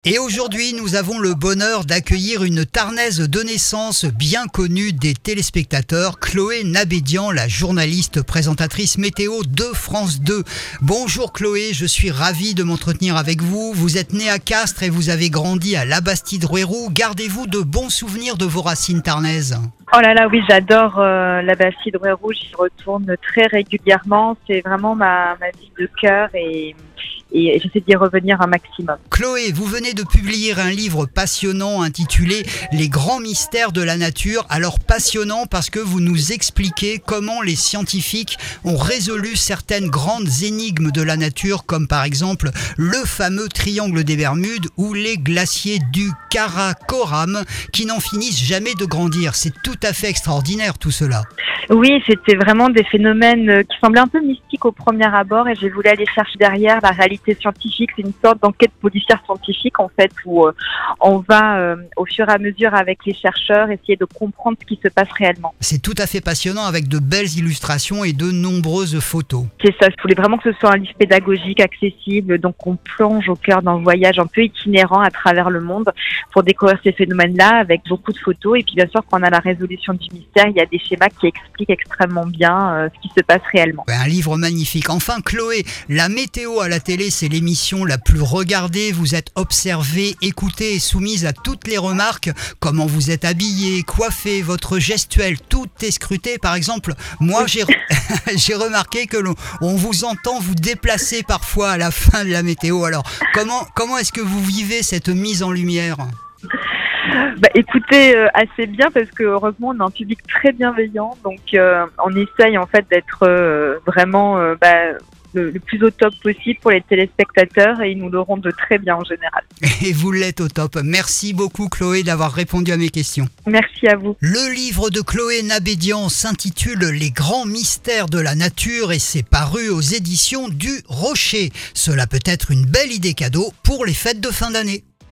Et aujourd'hui, nous avons le bonheur d'accueillir une Tarnaise de naissance bien connue des téléspectateurs, Chloé Nabédian, la journaliste présentatrice météo de France 2. Bonjour Chloé, je suis ravi de m'entretenir avec vous. Vous êtes née à Castres et vous avez grandi à Labastide-Rouerou. Gardez-vous de bons souvenirs de vos racines tarnaises? Oh là là, oui, j'adore Labastide-Rouerou, j'y retourne très régulièrement. C'est vraiment ma ville de cœur et j'essaie d'y revenir un maximum. Chloé, vous venez de publier un livre passionnant intitulé « Les grands mystères de la nature ». Alors passionnant parce que vous nous expliquez comment les scientifiques ont résolu certaines grandes énigmes de la nature, comme par exemple le fameux triangle des Bermudes ou les glaciers du Karakoram qui n'en finissent jamais de grandir. C'est tout à fait extraordinaire tout cela. Oui, c'était vraiment des phénomènes qui semblaient un peu mystiques au premier abord et j'ai voulu aller chercher derrière la réalité scientifique. C'est une sorte d'enquête policière scientifique en fait où on va au fur et à mesure avec les chercheurs essayer de comprendre ce qui se passe réellement. C'est tout à fait passionnant avec de belles illustrations et de nombreuses photos. C'est ça, je voulais vraiment que ce soit un livre pédagogique, accessible, donc on plonge au cœur d'un voyage un peu itinérant à travers le monde pour découvrir ces phénomènes-là avec beaucoup de photos et puis bien sûr quand on a la résolution du mystère, il y a des schémas qui expliquent extrêmement bien ce qui se passe réellement. Un livre magnifique. Enfin Chloé, la météo à la télé, c'est l'émission la plus regardée. Vous êtes observée, écoutée et soumise à toutes les remarques. Comment vous êtes habillée, coiffée, votre gestuelle, tout est scruté. Par exemple, moi j'ai remarqué que on vous entend vous déplacer parfois à la fin de la météo. Alors comment est-ce que vous vivez cette mise en lumière ? Écoutez, assez bien parce que heureusement on a un public très bienveillant, donc on essaye en fait d'être vraiment le plus au top possible pour les téléspectateurs et ils nous le rendent très bien en général. Et vous l'êtes au top. Merci beaucoup Chloé d'avoir répondu à mes questions. Merci à vous. Le livre de Chloé Nabédian s'intitule « Les grands mystères de la nature » et c'est paru aux éditions du Rocher. Cela peut être une belle idée cadeau pour les fêtes de fin d'année.